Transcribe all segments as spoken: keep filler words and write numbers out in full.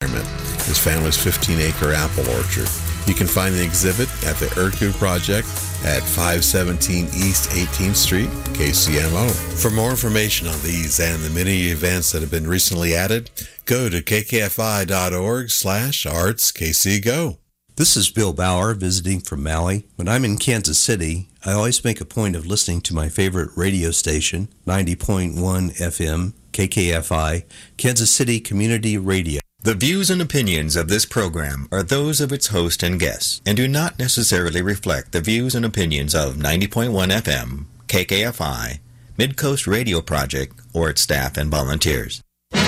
his family's fifteen-acre apple orchard. You can find the exhibit at the Urku Project at five seventeen East eighteenth Street, K C M O. For more information on these and the many events that have been recently added, go to kkfi.org slash arts kcgo. This is Bill Bauer visiting from Maui. When I'm in Kansas City, I always make a point of listening to my favorite radio station, ninety point one F M, K K F I, Kansas City Community Radio. The views and opinions of this program are those of its host and guests and do not necessarily reflect the views and opinions of ninety point one F M, K K F I, Midcoast Radio Project, or its staff and volunteers.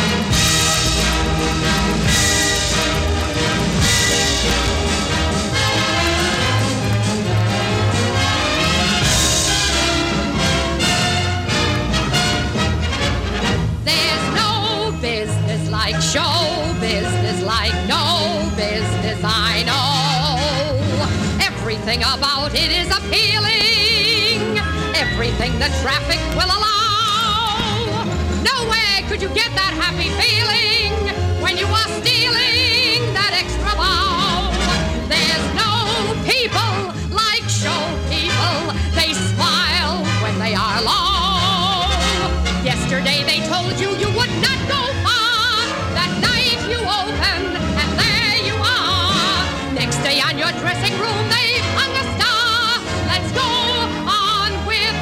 There's no business like show business, like no business I know. Everything about it is appealing, everything the traffic will allow. Nowhere could you get that happy feeling when you are stealing that extra bow. There's no people like show people, they smile when they are low. Yesterday they told you you would not go far, that night you open and there you are. Next day on your dressing room they've hung a star. Let's go on with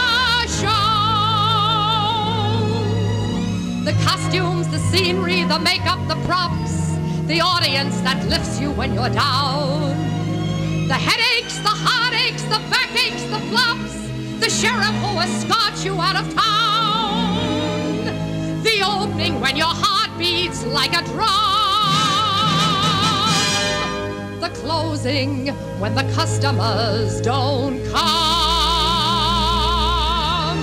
the show. The costumes, the scenery, the makeup, the props, the audience that lifts you when you're down. The headaches, the heartaches, the backaches, the flops, the sheriff who escorts you out of town. The opening when your heart beats like a drum. The closing when the customers don't come.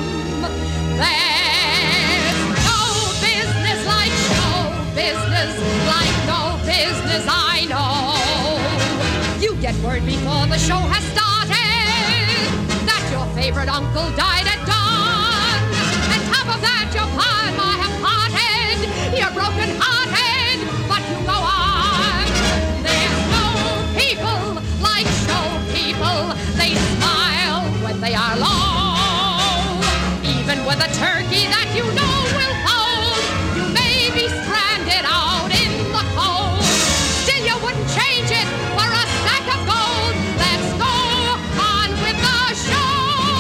There's no business like show business, like no business I know. You get word before the show has started that your favorite uncle died at dawn. On top of that, your pa and ma have parted. You're broken hearted, but you go on. There's no people like show people. They smile when they are low. Even with a turkey that you know will fold, you may be stranded out in the cold. Still you wouldn't change it for a sack of gold. Let's go on with the show.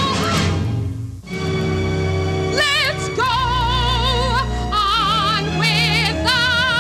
Let's go on with the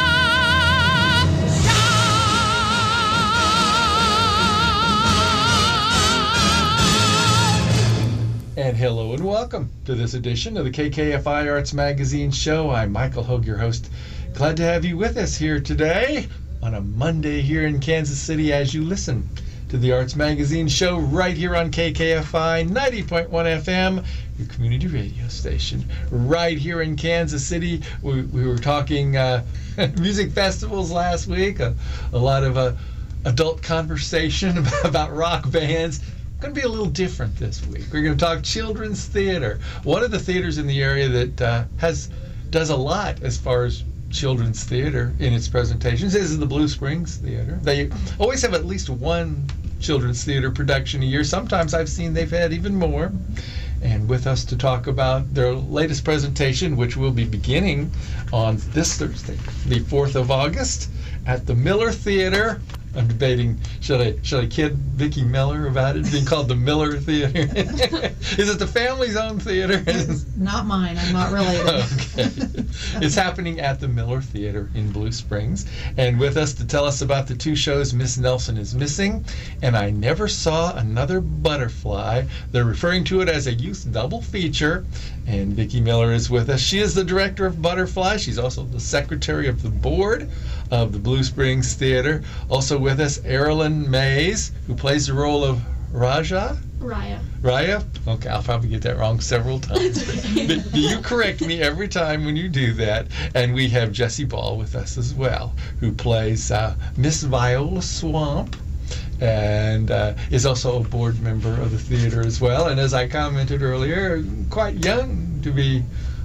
show. And hello and welcome to this edition of the K K F I Arts Magazine Show. I'm Michael Hogue, your host. Glad to have you with us here today on a Monday here in Kansas City as you listen to the Arts Magazine Show right here on K K F I ninety point one F M, your community radio station, right here in Kansas City. We, we were talking uh, music festivals last week, a, a lot of uh, adult conversation about, about rock bands. Going to be a little different this week. We're going to talk children's theater. One of the theaters in the area that uh, has does a lot as far as children's theater in its presentations is the Blue Springs Theater. They always have at least one children's theater production a year. Sometimes I've seen they've had even more. And with us to talk about their latest presentation, which will be beginning on this Thursday, the fourth of August, at the Miller Theater. I'm debating, should I should I kid Vicki Miller about it being called the Miller Theater? Is it the family's own theater? It's not mine. I'm not related. Okay. It's happening at the Miller Theater in Blue Springs. And with us to tell us about the two shows, Miss Nelson is Missing and I Never Saw Another Butterfly. They're referring to it as a youth double feature. And Vicki Miller is with us. She is the director of Butterfly. She's also the secretary of the board of the Blue Springs Theater. Also with us, Erilyn Mays, who plays the role of Raja? Raya. Raya? Okay, I'll probably get that wrong several times. But you correct me every time when you do that. And we have Jessie Ball with us as well, who plays uh, Miss Viola Swamp, and uh, is also a board member of the theater as well. And as I commented earlier, quite young to be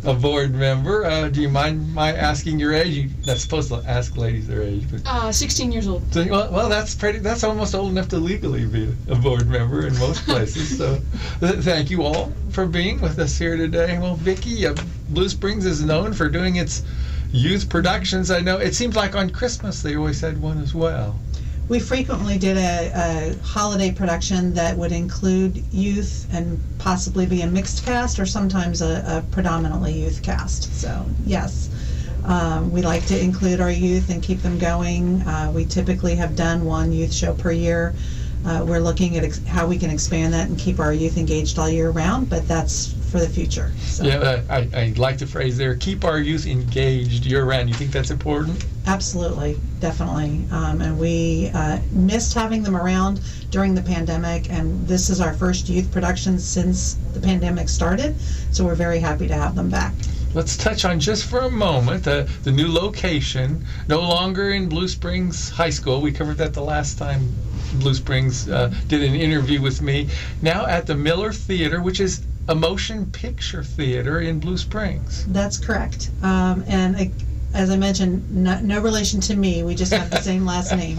a board member. Uh, do you mind my asking your age? You're not supposed to ask ladies their age, but Uh, sixteen years old. so, well, well, that's pretty. That's almost old enough to legally be a board member in most places. So, th- thank you all for being with us here today. Well, Vicki, uh, Blue Springs is known for doing its youth productions. I know it seems like on Christmas they always had one as well. We frequently did a, a holiday production that would include youth and possibly be a mixed cast or sometimes a, a predominantly youth cast. So, yes, um, we like to include our youth and keep them going. Uh, we typically have done one youth show per year. Uh, we're looking at ex- how we can expand that and keep our youth engaged all year round, but that's for the future. So. Yeah, uh, I, I like the phrase there, keep our youth engaged year-round. You think that's important? Absolutely, definitely. Um, and we uh, missed having them around during the pandemic, and this is our first youth production since the pandemic started, so we're very happy to have them back. Let's touch on just for a moment the, the new location, no longer in Blue Springs High School. We covered that the last time Blue Springs uh, did an interview with me. Now at the Miller Theater, which is a motion picture theater in Blue Springs. That's correct. Um, and uh, as I mentioned, no, no relation to me. We just have the same last name.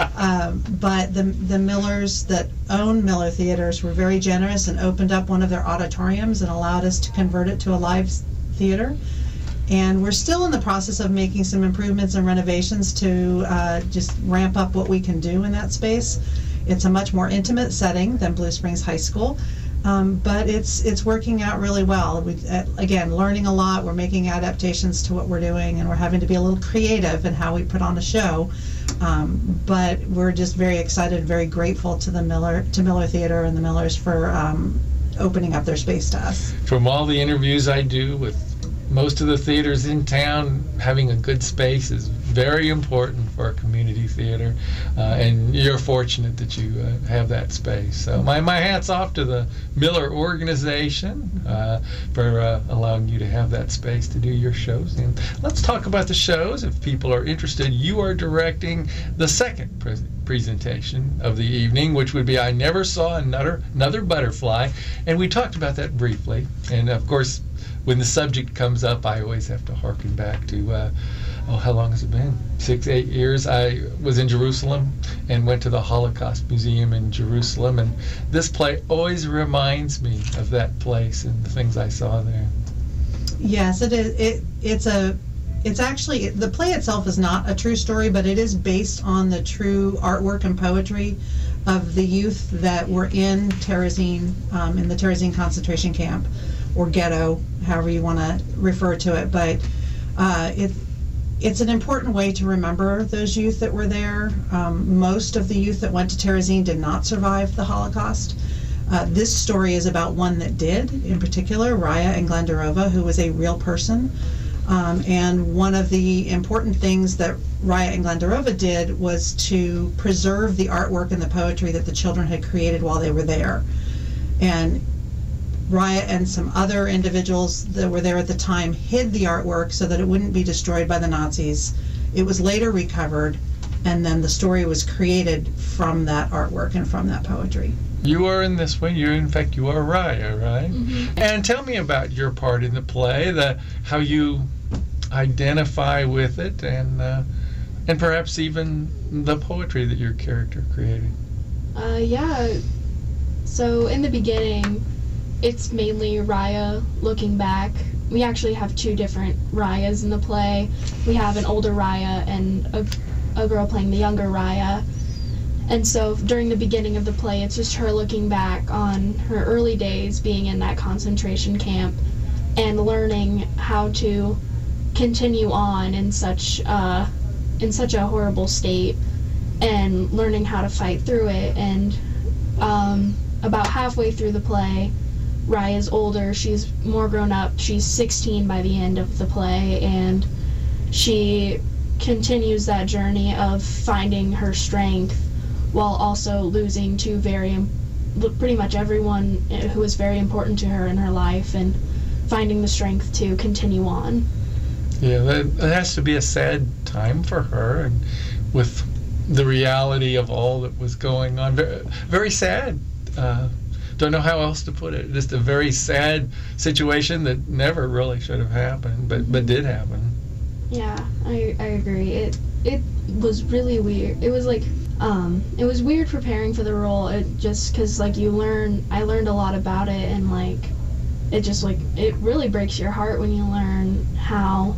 Um, but the the Millers that own Miller Theaters were very generous and opened up one of their auditoriums and allowed us to convert it to a live theater. And we're still in the process of making some improvements and renovations to uh, just ramp up what we can do in that space. It's a much more intimate setting than Blue Springs High School. Um, but it's it's working out really well. We uh, again learning a lot. We're making adaptations to what we're doing, and we're having to be a little creative in how we put on a show. Um, but we're just very excited, very grateful to the Miller to Miller Theater and the Millers for um, opening up their space to us. From all the interviews I do with most of the theaters in town, having a good space is very important for a community theater, uh, and you're fortunate that you uh, have that space. So my, my hat's off to the Miller organization uh, for uh, allowing you to have that space to do your shows. And let's talk about the shows. If people are interested, you are directing the second pre- presentation of the evening, which would be I Never Saw Another, Another Butterfly, and we talked about that briefly. And of course, when the subject comes up, I always have to harken back to, uh, oh, how long has it been? Six, eight years. I was in Jerusalem and went to the Holocaust Museum in Jerusalem, and this play always reminds me of that place and the things I saw there. Yes, it is. It it's a it's actually the play itself is not a true story, but it is based on the true artwork and poetry of the youth that were in Terezin, um, in the Terezin concentration camp, or ghetto, however you want to refer to it. But uh, it, it's an important way to remember those youth that were there. Um, most of the youth that went to Terezin did not survive the Holocaust. Uh, this story is about one that did, in particular, Raya Englendarova, who was a real person. Um, and one of the important things that Raya Englendarova did was to preserve the artwork and the poetry that the children had created while they were there. And Raya and some other individuals that were there at the time hid the artwork so that it wouldn't be destroyed by the Nazis. It was later recovered, and then the story was created from that artwork and from that poetry. You are in this one. You're, in fact, you are Raya, right? Mm-hmm. And tell me about your part in the play, the how you identify with it, and uh, and perhaps even the poetry that your character created. Uh, yeah. So in the beginning, it's mainly Raya looking back. We actually have two different Rayas in the play. We have an older Raya and a, a girl playing the younger Raya. And so during the beginning of the play, it's just her looking back on her early days being in that concentration camp and learning how to continue on in such uh, in such a horrible state, and learning how to fight through it. And um, about halfway through the play, Raya's older, she's more grown up, she's sixteen by the end of the play, and she continues that journey of finding her strength while also losing to very, pretty much everyone who was very important to her in her life, and finding the strength to continue on. Yeah, that, that has to be a sad time for her, and with the reality of all that was going on. Very, very sad uh, don't know how else to put it. Just a very sad situation that never really should have happened, but but did happen. Yeah, I, I agree. It it was really weird. It was like, um, it was weird preparing for the role. It just because like you learn, I learned a lot about it, and like, it just like it really breaks your heart when you learn how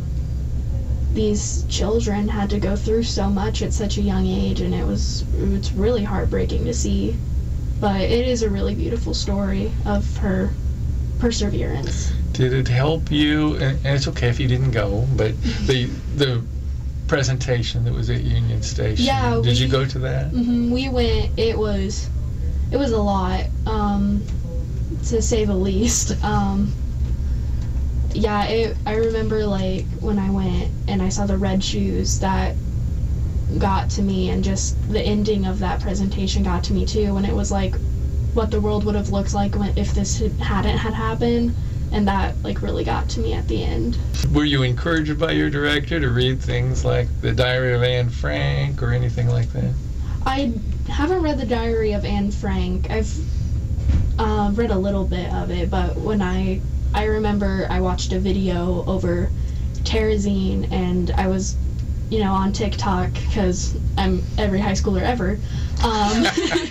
these children had to go through so much at such a young age, and it was it's really heartbreaking to see. But it is a really beautiful story of her perseverance. Did it help you? And, and it's okay if you didn't go, but the the presentation that was at Union Station. Yeah, did we, you go to that? Mm-hmm, we went. It was it was a lot, um, to say the least. Um, yeah, it, I remember like when I went and I saw the red shoes, that got to me, and just the ending of that presentation got to me too. When it was like what the world would have looked like when, if this had, hadn't had happened, and that like really got to me at the end. Were you encouraged by your director to read things like The Diary of Anne Frank or anything like that? I haven't read The Diary of Anne Frank. I've uh, read a little bit of it, but when I I remember I watched a video over Terezin, and I was, you know, on TikTok because I'm every high schooler ever. Um,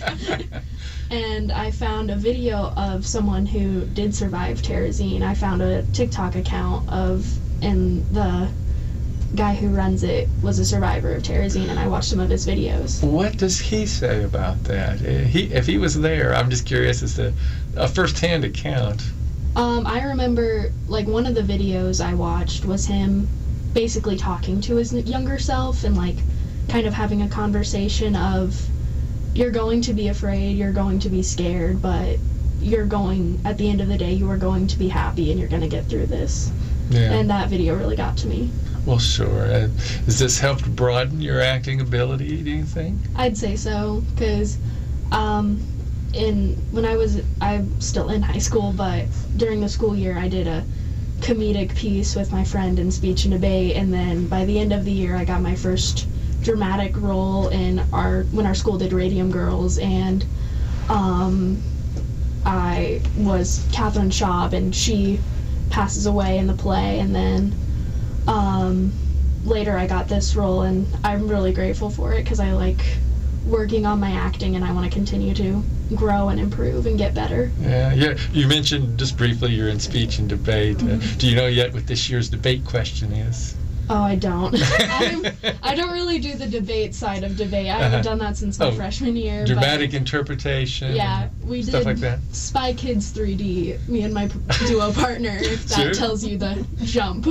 and I found a video of someone who did survive Terezin. I found a TikTok account of, and the guy who runs it was a survivor of Terezin, and I watched some of his videos. What does he say about that? He, if he was there, I'm just curious as to a first-hand account. Um, I remember, like, one of the videos I watched was him basically talking to his younger self and, like, kind of having a conversation of, you're going to be afraid, you're going to be scared, but you're going, at the end of the day, you are going to be happy and you're going to get through this. Yeah. And that video really got to me. Well, sure. Uh, has this helped broaden your acting ability, do you think? I'd say so, because um, in when I was, I'm still in high school, but during the school year I did a comedic piece with my friend in speech and debate, and then by the end of the year I got my first dramatic role in our when our school did Radium Girls, and um, I was Catherine Schaub, and she passes away in the play, and then um, later I got this role, and I'm really grateful for it because I like working on my acting, and I want to continue to grow and improve and get better. Yeah, yeah. You mentioned just briefly you're in speech and debate. Mm-hmm. Uh, do you know yet what this year's debate question is? Oh, I don't. I'm, I don't really do the debate side of debate. I haven't uh-huh. done that since my oh, freshman year. Dramatic but, interpretation. Yeah, we stuff did like that. Spy Kids three D, me and my duo partner, if that sure. tells you the jump.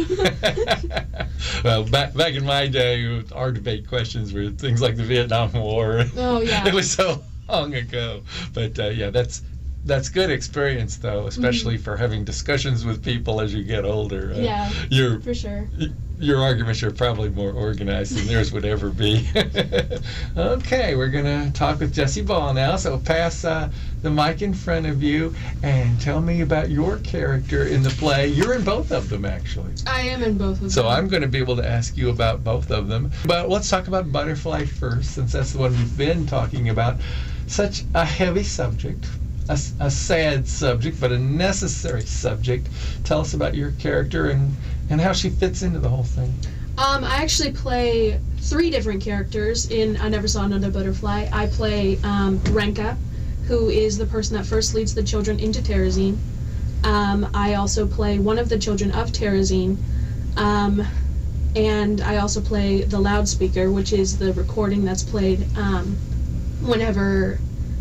Well, back back in my day, our debate questions were things like the Vietnam War. Oh, yeah. It was so long ago. But, uh, yeah, that's that's good experience, though, especially mm-hmm. for having discussions with people as you get older. Uh, yeah, you're, for sure. Your arguments are probably more organized than theirs would ever be. Okay, we're going to talk with Jessie Ball now, so pass uh, the mic in front of you and tell me about your character in the play. You're in both of them, actually. I am in both of them. So I'm going to be able to ask you about both of them. But let's talk about Butterfly first, since that's the one we've been talking about. Such a heavy subject. A, a sad subject, but a necessary subject. Tell us about your character and, and how she fits into the whole thing. Um, I actually play three different characters in I Never Saw Another Butterfly. I play um, Renka, who is the person that first leads the children into Terezin. Um, I also play one of the children of Terezin. Um, and I also play the loudspeaker, which is the recording that's played um, whenever...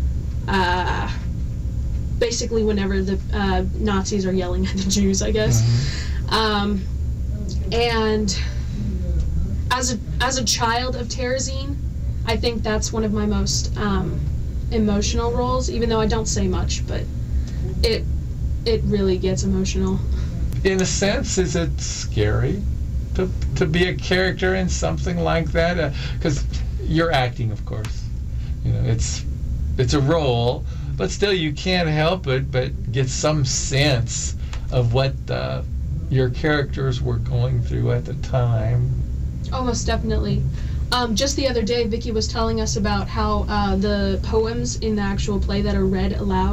Uh, basically whenever the uh, Nazis are yelling at the Jews, I guess. Mm-hmm. Um, and as a as a child of Terezin, I think that's one of my most um, emotional roles, even though I don't say much, but it it really gets emotional. In a sense, is it scary to to be a character in something like that? Because uh, you're acting, of course. You know, it's it's a role. But still, you can't help it but get some sense of what uh, your characters were going through at the time. Almost definitely. Um, just the other day, Vicky was telling us about how uh, the poems in the actual play that are read aloud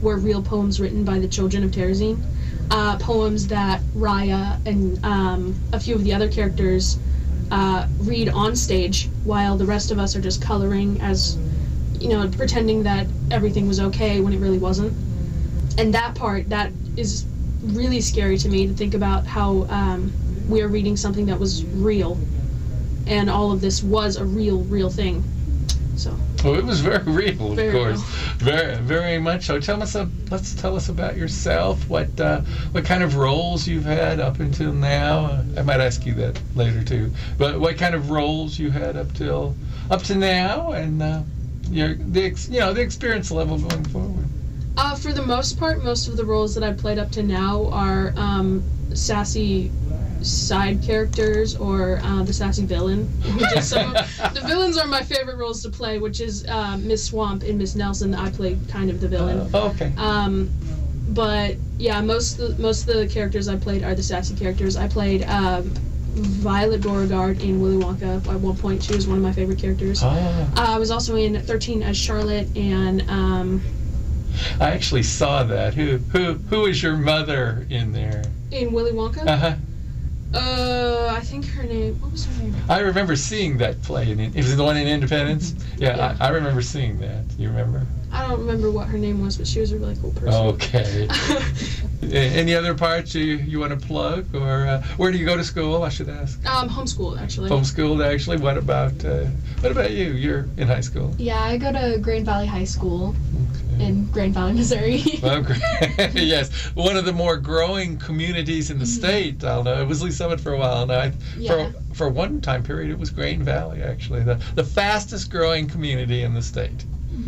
were real poems written by the children of Terezin. Uh, poems that Raya and um, a few of the other characters uh, read on stage, while the rest of us are just coloring as, you know, pretending that everything was okay when it really wasn't. And that part, that is really scary to me, to think about how um, we are reading something that was real, and all of this was a real, real thing. So. Well, it was very real, Very of course, real. very, very much so. Tell us, uh, let's tell us about yourself. What, uh, what kind of roles you've had up until now? Uh, I might ask you that later too. But what kind of roles you had up till, up to now, and uh, your, the, ex, you know, the experience level going forward. Uh, for the most part, most of the roles that I've played up to now are um, sassy side characters, or uh, the sassy villain. Which is some of, the villains are my favorite roles to play, which is uh, Miss Swamp and Miss Nelson. I play kind of the villain. Uh, oh, okay. Um, but yeah, most of the, most of the characters I played are the sassy characters. I played um, Violet Beauregard in Willy Wonka. At one point, she was one of my favorite characters. Oh. Uh, I was also in thirteen as Charlotte, and um, I actually saw that. Who, who, who is your mother in there? in Willy Wonka. Uh huh. Uh, I think her name. What was her name? I remember seeing that play. In, it was the one in Independence. Yeah, Yeah. I, I remember seeing that. You remember? I don't remember what her name was, but she was a really cool person. Okay. A- Any other parts you, you want to plug, or uh, where do you go to school? I should ask. um, homeschooled actually. Homeschooled, actually. What about uh, what about you? You're in high school. Yeah, I go to Grand Valley High School Okay. in Grand Valley, Missouri. Well, great. Yes, one of the more growing communities in the state. I'll know. It was Lee Summit for a while now. I, Yeah. For for one time period, it was Grain Valley, actually, the the fastest growing community in the state.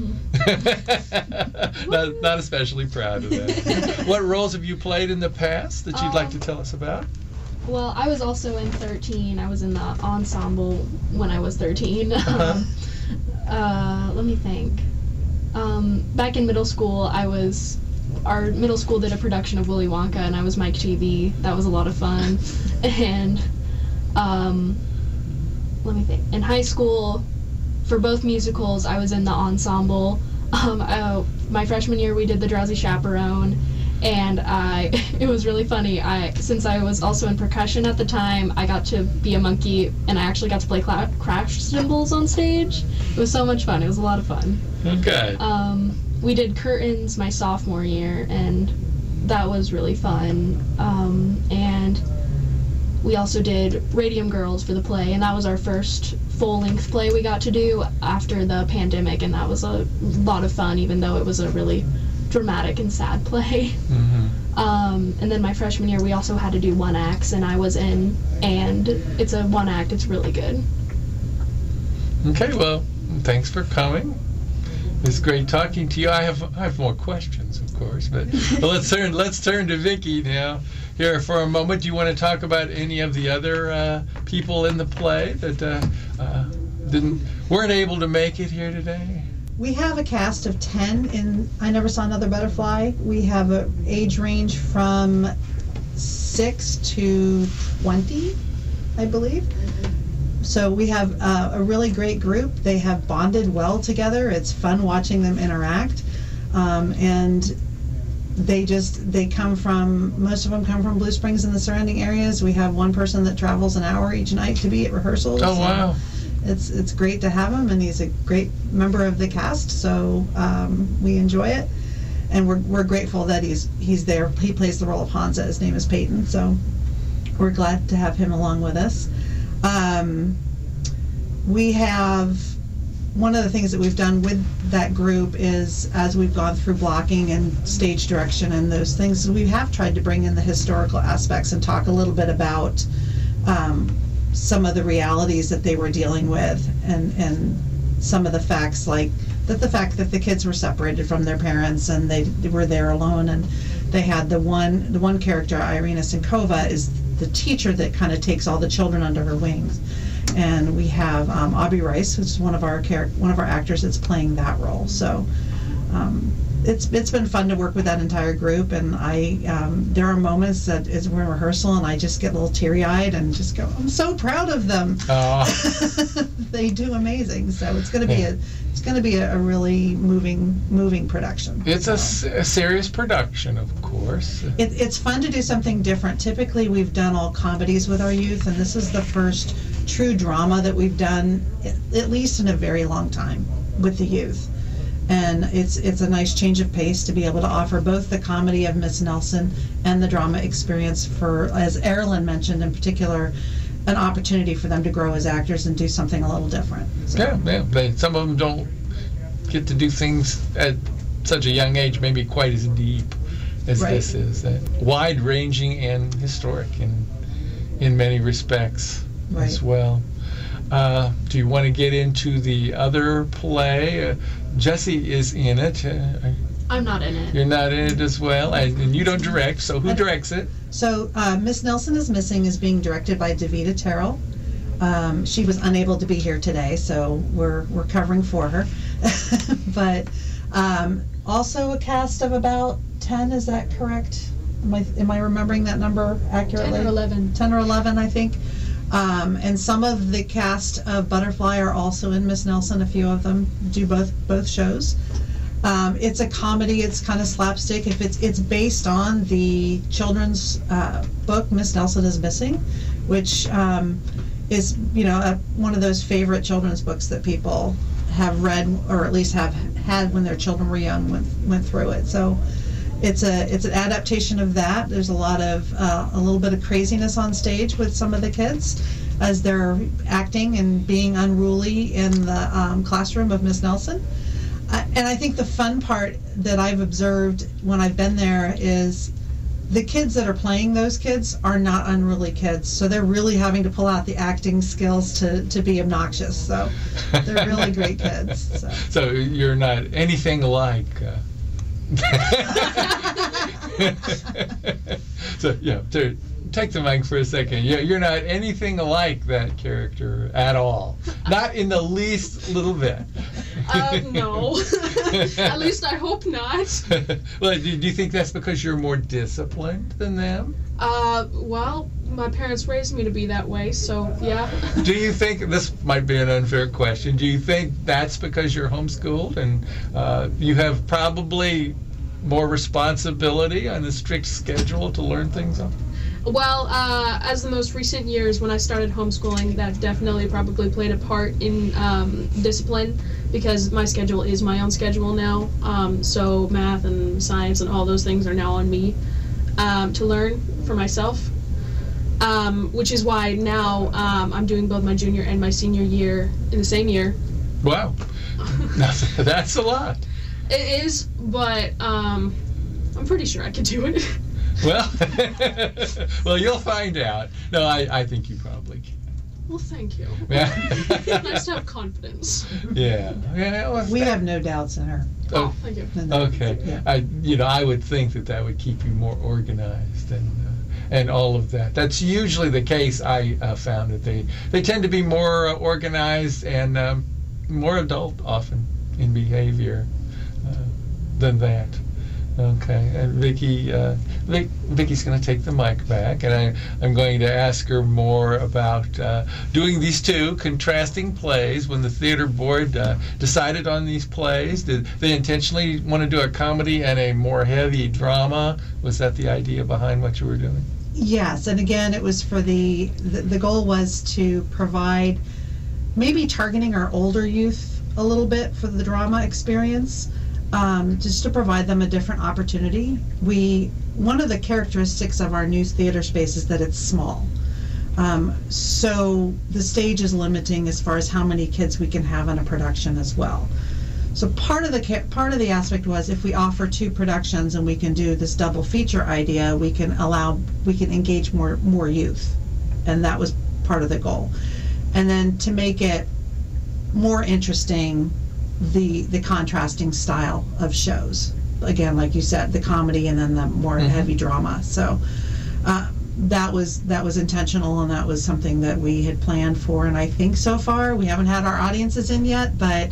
not, not especially proud of that. What roles have you played in the past that you'd like to tell us about? Well, I was also in thirteen. I was in the ensemble when I was thirteen. Uh-huh. uh, let me think. Um, back in middle school, I was. Our middle school did a production of Willy Wonka, and I was Mike T V. That was a lot of fun. And um, let me think. In high school, for both musicals, I was in the ensemble. Um, uh, my freshman year, we did The Drowsy Chaperone, and I it was really funny. I since I was also in percussion at the time, I got to be a monkey, and I actually got to play cla- crash cymbals on stage. It was so much fun. It was a lot of fun. Okay. Um, we did curtains my sophomore year, and that was really fun. Um, and we also did Radium Girls for the play, and that was our first full-length play we got to do after the pandemic, and that was a lot of fun, even though it was a really dramatic and sad play. Mm-hmm. Um, and then my freshman year, we also had to do one acts, and I was in, and it's a one act. It's really good. Okay, well, thanks for coming. It's great talking to you. I have I have more questions, of course, but let's turn let's turn to Vicki now. Here for a moment. Do you want to talk about any of the other uh, people in the play that uh, uh, didn't weren't able to make it here today? We have a cast of ten in I Never Saw Another Butterfly. We have an age range from six to twenty, I believe. So we have uh, a really great group. They have bonded well together. It's fun watching them interact. Um, and they just, they come from, most of them come from Blue Springs and the surrounding areas. We have one person that travels an hour each night to be at rehearsals. Oh, wow. It's it's great to have him, and he's a great member of the cast, so um, we enjoy it. And we're we're grateful that he's he's there. He plays the role of Hansa. His name is Peyton, so we're glad to have him along with us. Um, we have, one of the things that we've done with that group is, as we've gone through blocking and stage direction and those things, we have tried to bring in the historical aspects and talk a little bit about um, some of the realities that they were dealing with, and, and some of the facts, like that the fact that the kids were separated from their parents and they, they were there alone, and they had the one the one character, Irina Sinkova, is the teacher that kind of takes all the children under her wings. And we have um, Aubrey Rice, who's one of our char- one of our actors that's playing that role. So um, it's it's been fun to work with that entire group, and I um, there are moments that is we're in rehearsal and I just get a little teary-eyed and just go, I'm so proud of them. Uh, They do amazing. So it's going to be a it's going to be a, a really moving moving production. it's a, So. s- a serious production, of course. It, it's fun to do something different. Typically, we've done all comedies with our youth, and this is the first true drama that we've done, at, at least in a very long time, with the youth. And it's it's a nice change of pace to be able to offer both the comedy of Miss Nelson and the drama experience for, as Erilyn mentioned in particular, an opportunity for them to grow as actors and do something a little different. So. Yeah, yeah. They, some of them don't get to do things at such a young age, maybe quite as deep as Right. this is. Uh, wide-ranging and historic in in many respects Right. as well. Uh, do you want to get into the other play? Uh, Jesse is in it. Uh, I'm not in it. you're not in it as well, and, and you don't direct. So who directs it? So uh, Miss Nelson is Missing is being directed by Davida Terrell. Um, she was unable to be here today, so we're we're covering for her. But um, also a cast of about ten. Is that correct? Am I am I remembering that number accurately? ten or eleven. ten or eleven, I think. Um, and some of the cast of Butterfly are also in Miss Nelson. A few of them do both both shows. Um, it's a comedy. It's kind of slapstick. If it's it's based on the children's uh, book Miss Nelson is Missing, which um, is you know a, one of those favorite children's books that people have read or at least have had when their children were young, went went through it. So it's a it's an adaptation of that. There's a lot of uh, a little bit of craziness on stage with some of the kids as they're acting and being unruly in the um, classroom of Miss Nelson. Uh, and I think the fun part that I've observed when I've been there is the kids that are playing those kids are not unruly kids. So they're really having to pull out the acting skills to, to be obnoxious. So they're really great kids. So, So you're not anything like. Uh... so yeah, to take the mic for a second. Yeah, you're not anything like that character at all. Not in the least little bit. Uh, no. At least I hope not. Well, do, do you think that's because you're more disciplined than them? Uh, well, my parents raised me to be that way, so yeah. Do you think, this might be an unfair question, do you think that's because you're homeschooled and uh, you have probably more responsibility on a strict schedule to learn things on? Well, uh, as the most recent years when I started homeschooling, that definitely probably played a part in um, discipline because my schedule is my own schedule now. Um, so math and science and all those things are now on me um, to learn for myself, um, which is why now um, I'm doing both my junior and my senior year in the same year. Wow, that's, that's a lot. It is, but um, I'm pretty sure I could do it. Well, well, you'll find out. No, I, I think you probably can. Well, thank you. Yeah. Nice to have confidence. Yeah. Yeah. Well, we have no doubts in her. Oh, thank you. No, no. Okay. Yeah. I, you know, I would think that that would keep you more organized and uh, and all of that. That's usually the case. I uh, found that they they tend to be more uh, organized and um, more adult often in behavior uh, than that. Okay, and Vicki, uh, Vic, Vicki's going to take the mic back, and I, I'm going to ask her more about uh, doing these two contrasting plays. When the theater board uh, decided on these plays, did they intentionally want to do a comedy and a more heavy drama? Was that the idea behind what you were doing? Yes, and again, it was for the, the, the goal was to provide, maybe targeting our older youth a little bit for the drama experience. Um, just to provide them a different opportunity. We one of the characteristics of our new theater space is that it's small. Um, so the stage is limiting as far as how many kids we can have in a production as well. So part of the part of the aspect was if we offer two productions and we can do this double feature idea, we can allow we can engage more more youth, and that was part of the goal. And then to make it more interesting, the the contrasting style of shows, again, like you said, the comedy and then the more mm-hmm. heavy drama. So uh, that was that was intentional, and that was something that we had planned for. And I think so far we haven't had our audiences in yet, but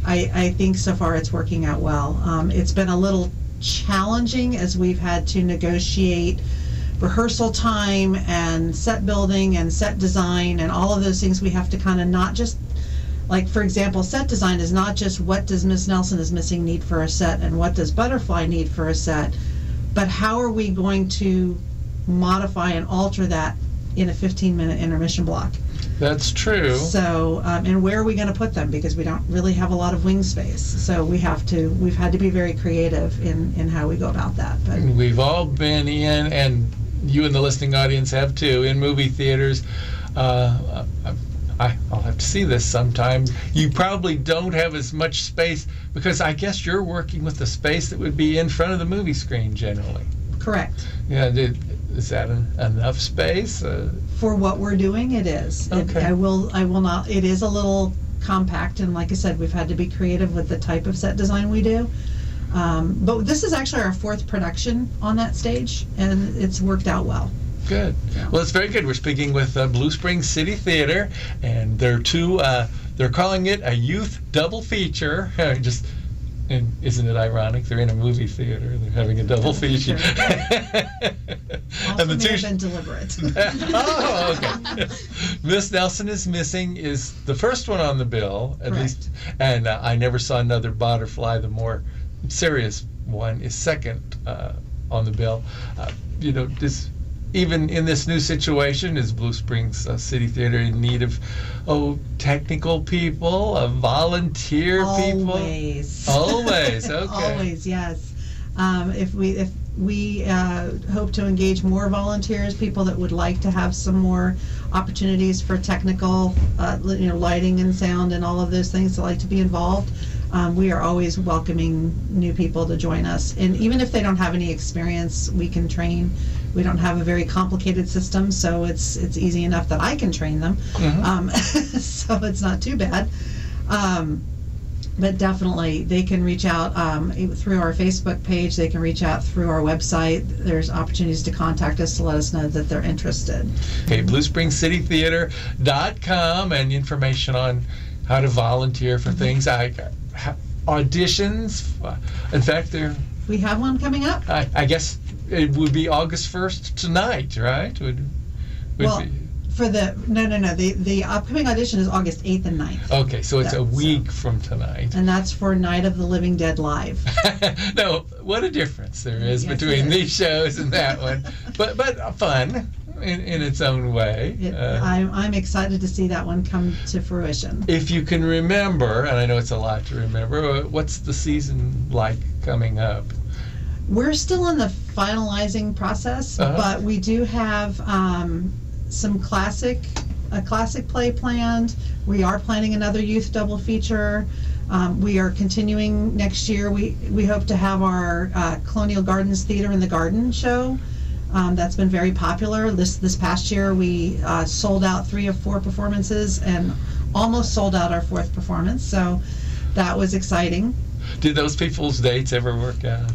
I, I think so far it's working out well. Um, it's been a little challenging as we've had to negotiate rehearsal time and set building and set design and all of those things. We have to kind of not just, like, for example, set design is not just what does Miss Nelson is missing need for a set and what does Butterfly need for a set, but how are we going to modify and alter that in a fifteen minute intermission block. That's true. So, um, and where are we going to put them? Because we don't really have a lot of wing space. So we have to, we've had to be very creative in, in how we go about that. But we've all been in, and you and the listening audience have too, in movie theaters. Uh, I, I'll have to see this sometime. You probably don't have as much space because I guess you're working with the space that would be in front of the movie screen generally. Correct. Yeah, did, is that an, enough space? Uh, For what we're doing, it is. Okay. It, I will. I will not. It is a little compact, and like I said, we've had to be creative with the type of set design we do. Um, but this is actually our fourth production on that stage, and it's worked out well. Good. Well, it's very good. We're speaking with uh, Blue Springs City Theater, and they're two. Uh, they're calling it a youth double feature. Just. And isn't it ironic? They're in a movie theater. They're having a double, double feature. feature. Also and the may two have been deliberate. Oh, okay. Miss Nelson is Missing is the first one on the bill, at Correct. least. And uh, I Never Saw Another Butterfly, the more serious one, is second uh, on the bill. Uh, you know, this. Even in this new situation, is Blue Springs uh, City Theater in need of, oh, technical people, uh, volunteer people? Always. Always, okay. Always, yes. Um, if we if we uh, hope to engage more volunteers, people that would like to have some more opportunities for technical, uh, you know, lighting and sound and all of those things that like to be involved. Um, we are always welcoming new people to join us. And even if they don't have any experience, we can train. We don't have a very complicated system, so it's it's easy enough that I can train them. Mm-hmm. Um, so it's not too bad. Um, but definitely, they can reach out um, through our Facebook page. They can reach out through our website. There's opportunities to contact us to let us know that they're interested. Okay, blue springs city theater dot com and information on how to volunteer for things. I ha- auditions. In fact, there. We have one coming up. I, I guess it would be August first tonight, right? Would, would Well, be. for the no no no the the upcoming audition is August eighth and ninth. Okay, so it's Yeah, a week so- from tonight. And that's for Night of the Living Dead Live. No, what a difference there is Yes, between it is. these shows and that one. But but fun in, in its own way. It, Uh, I'm, I'm excited to see that one come to fruition. if you can remember, and I know it's a lot to remember, uh, what's the season like coming up? We're still in the finalizing process, Uh-huh. but we do have um, some classic, a classic play planned. We are planning another youth double feature. Um, we are continuing next year. We we hope to have our uh, Colonial Gardens Theater in the Garden show. Um, that's been very popular. This this past year, we uh, sold out three of four performances and almost sold out our fourth performance. So that was exciting. Did those people's dates ever work out?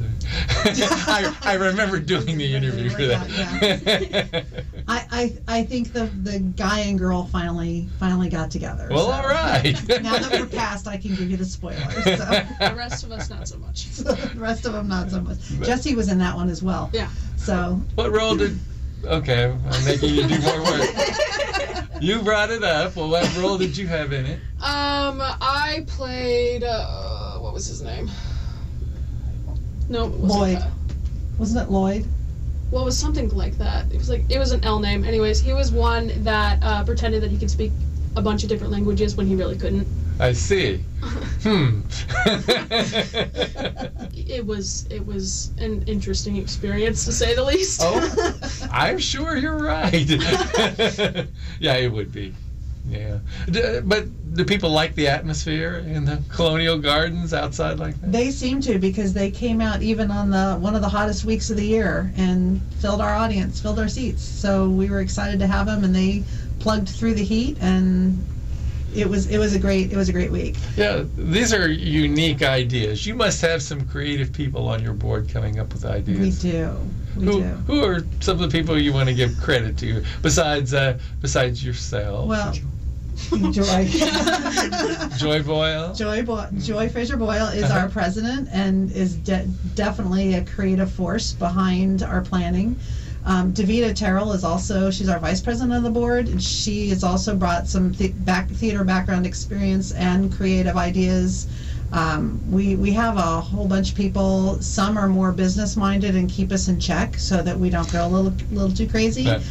I, I remember doing the interview for that. I, I I think the the guy and girl finally finally got together. Well, so. all right. Now that we're past, I can give you the spoilers. So. The rest of us, not so much. So the rest of them not so much. Jesse was in that one as well. Yeah. So What role did... Okay, I'm making you do more work. You brought it up. Well, what role did you have in it? Um, I played, uh, what was his name? No, it wasn't Lloyd. that. wasn't it Lloyd? Well, it was something like that. It was like, it was an L name. Anyways, he was one that uh, pretended that he could speak a bunch of different languages when he really couldn't. I see. Hmm. It was, it was an interesting experience, to say the least. Oh, I'm sure you're right. Yeah, it would be. Yeah. D- but do people like the atmosphere in the Colonial Gardens outside like that? They seem to, because they came out even on the one of the hottest weeks of the year and filled our audience, filled our seats. So we were excited to have them, and they plugged through the heat, and it was it was a great it was a great week. Yeah, these are unique ideas. You must have some creative people on your board coming up with We ideas. do. We Who, do. who are some of the people you want to give credit to besides uh, besides yourself? Well, Joy. Joy Boyle. Joy, Bo- Joy Fraser Boyle is our president and is de- definitely a creative force behind our planning. Um, Davita Terrell is also, she's our vice president of the board, and she has also brought some th- back theater background experience and creative ideas. Um, we we have a whole bunch of people. Some are more business minded and keep us in check so that we don't go a little little too crazy. Right.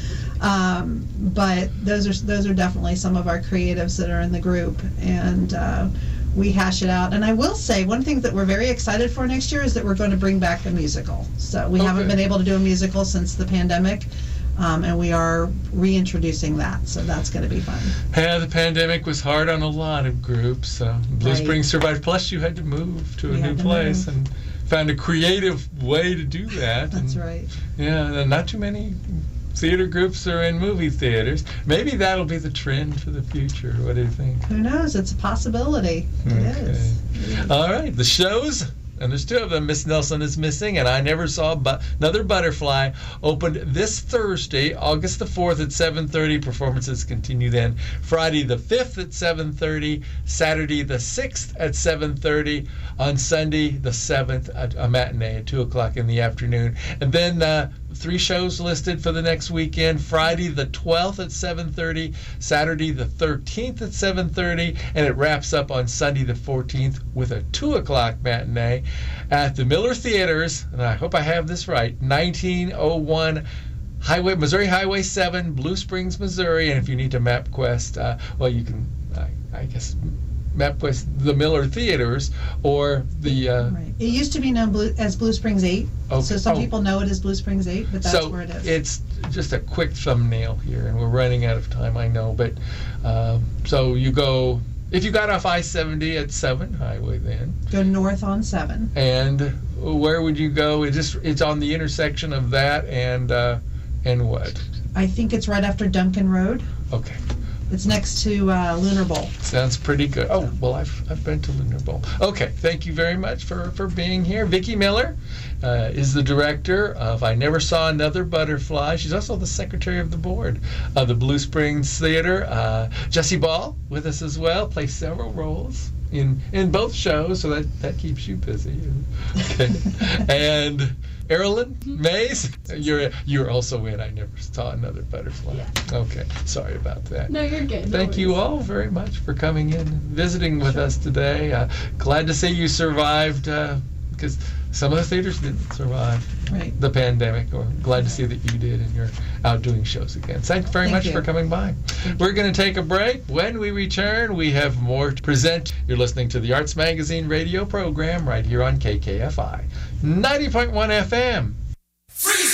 Um, but those are those are definitely some of our creatives that are in the group, and uh, we hash it out. And I will say one thing that we're very excited for next year is that we're going to bring back the musical. So we Okay. haven't been able to do a musical since the pandemic. Um, and we are reintroducing that, so that's going to be fun. Yeah, the pandemic was hard on a lot of groups. Uh, Blue Right. Springs survived. Plus, you had to move to a We new had to place move. and found a creative way to do that. That's and, right. Yeah, and not too many theater groups are in movie theaters. Maybe that'll be the trend for the future. What do you think? Who knows? It's a possibility. It is. All right, the shows, and there's two of them. Miss Nelson is Missing, and I Never Saw but Another Butterfly, opened this Thursday, August the fourth at seven thirty. Performances continue then Friday the fifth at seven thirty, Saturday the sixth at seven thirty, on Sunday the seventh at a matinee at two o'clock in the afternoon. And then uh, three shows listed for the next weekend: Friday the twelfth at seven thirty, Saturday the thirteenth at seven thirty, and it wraps up on Sunday the fourteenth with a two o'clock matinee at the Miller Theaters, and I hope I have this right, nineteen oh one Highway, Missouri Highway seven, Blue Springs, Missouri. And if you need to MapQuest, uh, well, you can, I, I guess, MapQuest the Miller Theaters or the... Uh, Right. It used to be known Blue, as Blue Springs eight, Okay. so some Oh. people know it as Blue Springs eight, but that's so where it is. it's just a quick thumbnail here, and we're running out of time, I know. But um, so you go, if you got off I seventy at seven Highway then, Go north on seven. and where would you go? It just it's on the intersection of that and uh, and what? I think it's right after Duncan Road. Okay, It's next to uh, Lunar Bowl. sounds pretty good. Oh well, I've I've been to Lunar Bowl. Okay, thank you very much for for being here. Vicki Miller uh, is the director of I Never Saw Another Butterfly. She's also the secretary of the board of the Blue Springs Theater. Uh, Jesse Ball with us as well. Plays several roles in in both shows, so that that keeps you busy. Okay, and Erilyn Mays, you're you're also in I Never Saw Another Butterfly. Okay, sorry about that. No, you're good. No Thank you worries. all very much for coming in and visiting with us today. Uh, glad to see you survived, uh, because some of the theaters didn't survive Right. the pandemic. Or glad to see that you did and you're out doing shows again. Thanks very Thank much you. for coming by. We're going to take a break. When we return, we have more to present. You're listening to the Arts Magazine radio program right here on K K F I ninety point one F M. Freeze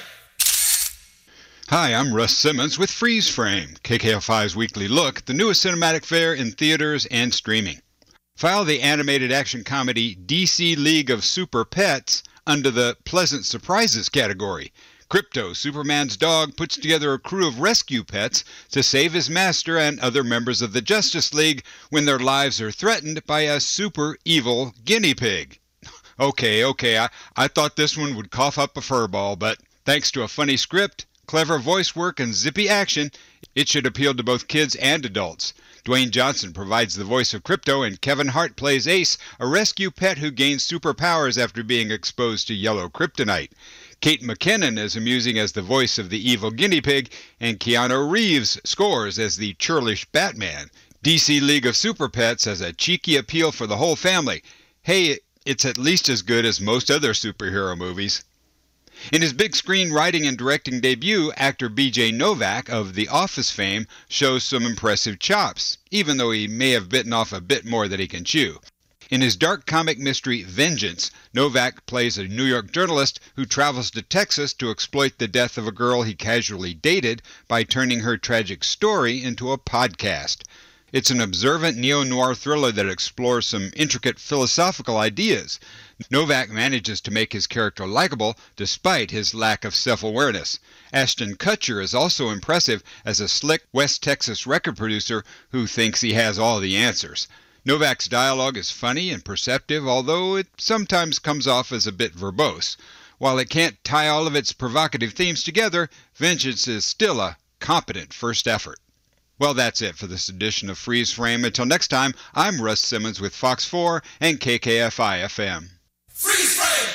frame! Hi, I'm Russ Simmons with Freeze Frame, K K F I's weekly look at the newest cinematic fare in theaters and streaming. File the animated action comedy D C League of Super Pets under the Pleasant Surprises category. Crypto, Superman's dog, puts together a crew of rescue pets to save his master and other members of the Justice League when their lives are threatened by a super evil guinea pig. Okay, okay, I, I thought this one would cough up a furball, but thanks to a funny script, clever voice work, and zippy action, it should appeal to both kids and adults. Dwayne Johnson provides the voice of Crypto, and Kevin Hart plays Ace, a rescue pet who gains superpowers after being exposed to yellow kryptonite. Kate McKinnon is amusing as the voice of the evil guinea pig, and Keanu Reeves scores as the churlish Batman. D C League of Super Pets has a cheeky appeal for the whole family. Hey, it's at least as good as most other superhero movies. In his big screen writing and directing debut, actor B J Novak of The Office fame shows some impressive chops, even though he may have bitten off a bit more than he can chew. In his dark comic mystery Vengeance, Novak plays a New York journalist who travels to Texas to exploit the death of a girl he casually dated by turning her tragic story into a podcast. It's an observant neo-noir thriller that explores some intricate philosophical ideas. Novak manages to make his character likable despite his lack of self-awareness. Ashton Kutcher is also impressive as a slick West Texas record producer who thinks he has all the answers. Novak's dialogue is funny and perceptive, although it sometimes comes off as a bit verbose. While it can't tie all of its provocative themes together, Vengeance is still a competent first effort. Well, that's it for this edition of Freeze Frame. Until next time, I'm Russ Simmons with Fox four and K K F I F M. Freeze Frame!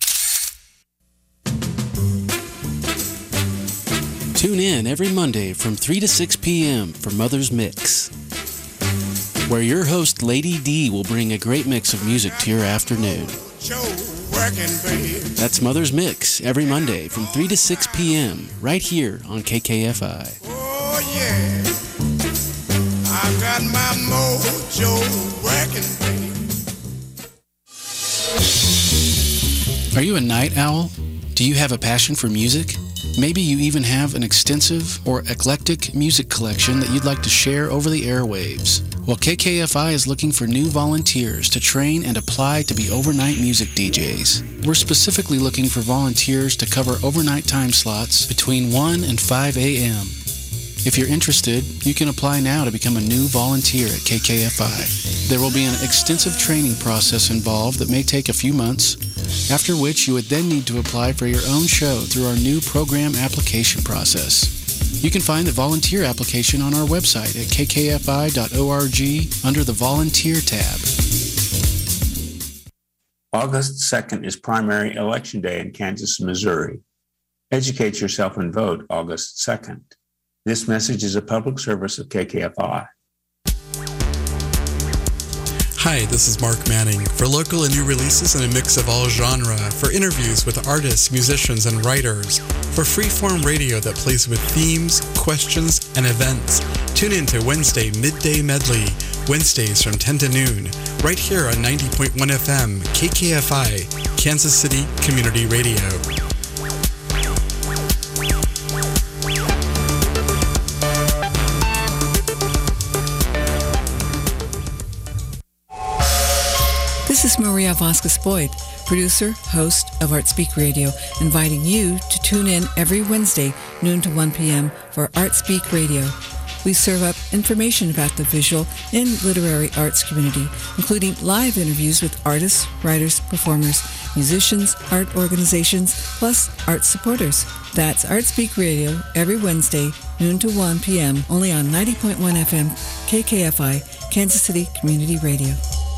Tune in every Monday from three to six p.m. for Mother's Mix, where your host, Lady D, will bring a great mix of music to your afternoon. That's Mother's Mix every Monday from three to six p.m. right here on K K F I. Oh, yeah. I got my mojo working, baby. Are you a night owl? Do you have a passion for music? Maybe you even have an extensive or eclectic music collection that you'd like to share over the airwaves. Well, K K F I is looking for new volunteers to train and apply to be overnight music D Js. We're specifically looking for volunteers to cover overnight time slots between one and five a.m. If you're interested, you can apply now to become a new volunteer at K K F I. There will be an extensive training process involved that may take a few months, after which you would then need to apply for your own show through our new program application process. You can find the volunteer application on our website at k k f i dot org under the Volunteer tab. August second is primary election day in Kansas, Missouri. Educate yourself and vote August second. This message is a public service of K K F I. Hi, this is Mark Manning. For local and new releases and a mix of all genre, for interviews with artists, musicians, and writers, for freeform radio that plays with themes, questions, and events, tune in to Wednesday Midday Medley, Wednesdays from ten to noon, right here on ninety point one F M, K K F I, Kansas City Community Radio. This is Maria Vasquez-Boyd, producer, host of ArtSpeak Radio, inviting you to tune in every Wednesday, noon to one p.m. for ArtSpeak Radio. We serve up information about the visual and literary arts community, including live interviews with artists, writers, performers, musicians, art organizations, plus art supporters. That's ArtSpeak Radio every Wednesday, noon to one p.m., only on ninety point one F M, K K F I, Kansas City Community Radio.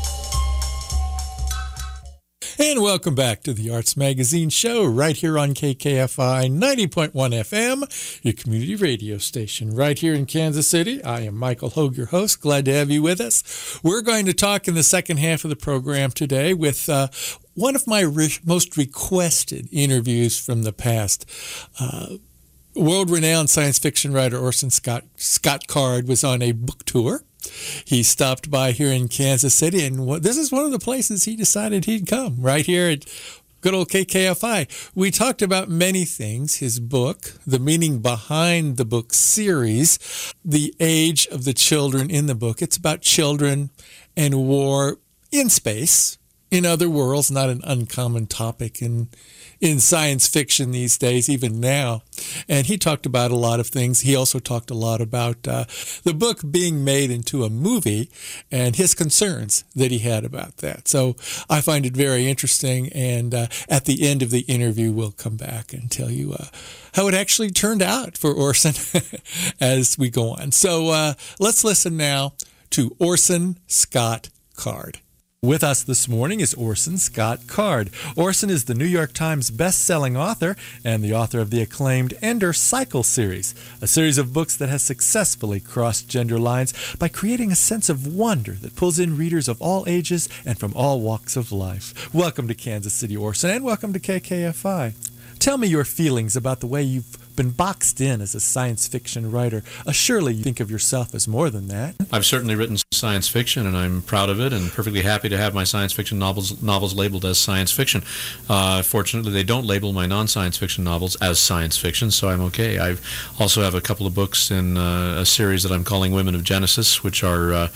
And welcome back to the Arts Magazine Show right here on K K F I ninety point one F M, your community radio station right here in Kansas City. I am Michael Hogue, your host. Glad to have you with us. We're going to talk in the second half of the program today with uh, one of my re- most requested interviews from the past. Uh, world-renowned science fiction writer Orson Scott, Scott Card was on a book tour. He stopped by here in Kansas City, and this is one of the places he decided he'd come, right here at good old K K F I. We talked about many things, his book, the meaning behind the book series, the age of the children in the book. It's about children and war in space, in other worlds, not an uncommon topic in in science fiction these days, even now. And he talked about a lot of things. He also talked a lot about uh, the book being made into a movie and his concerns that he had about that. So I find it very interesting. And uh, at the end of the interview, we'll come back and tell you uh, how it actually turned out for Orson as we go on. So uh, let's listen now to Orson Scott Card. With us this morning is Orson Scott Card. Orson is the New York Times best-selling author and the author of the acclaimed Ender Cycle series, a series of books that has successfully crossed gender lines by creating a sense of wonder that pulls in readers of all ages and from all walks of life. Welcome to Kansas City, Orson, and welcome to K K F I. Tell me your feelings about the way you've been boxed in as a science fiction writer. Uh, surely you think of yourself as more than that. I've certainly written science fiction, and I'm proud of it, and perfectly happy to have my science fiction novels novels labeled as science fiction. Uh, fortunately, they don't label my non-science fiction novels as science fiction, so I'm okay. I also have a couple of books in uh, a series that I'm calling Women of Genesis, which are uh,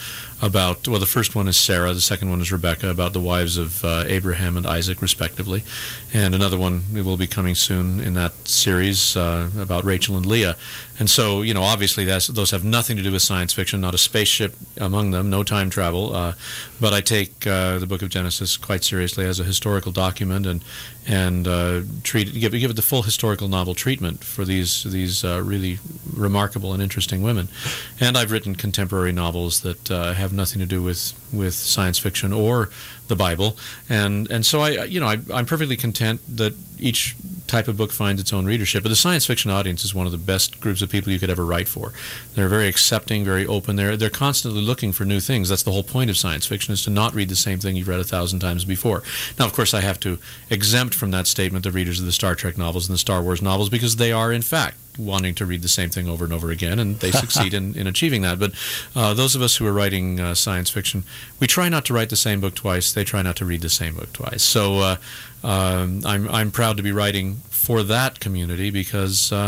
about, well, the first one is Sarah, the second one is Rebecca, about the wives of uh, Abraham and Isaac, respectively. And another one will be coming soon in that series uh, about Rachel and Leah. And so, you know, obviously that's, those have nothing to do with science fiction, not a spaceship among them, no time travel. Uh, but I take uh, the book of Genesis quite seriously as a historical document and and uh, treat give, give it the full historical novel treatment for these these uh, really remarkable and interesting women. And I've written contemporary novels that uh, have nothing to do with, with science fiction or the Bible, and and so I you know I, I'm perfectly content that each type of book finds its own readership. But the science fiction audience is one of the best groups of people you could ever write for. They're very accepting, very open. They're they're constantly looking for new things. That's the whole point of science fiction, is to not read the same thing you've read a thousand times before. Now, of course, I have to exempt from that statement the readers of the Star Trek novels and the Star Wars novels, because they are in fact wanting to read the same thing over and over again, and they succeed in, in achieving that. But uh, those of us who are writing uh, science fiction, we try not to write the same book twice. They try not to read the same book twice. So uh, um, I'm I'm proud to be writing for that community, because uh,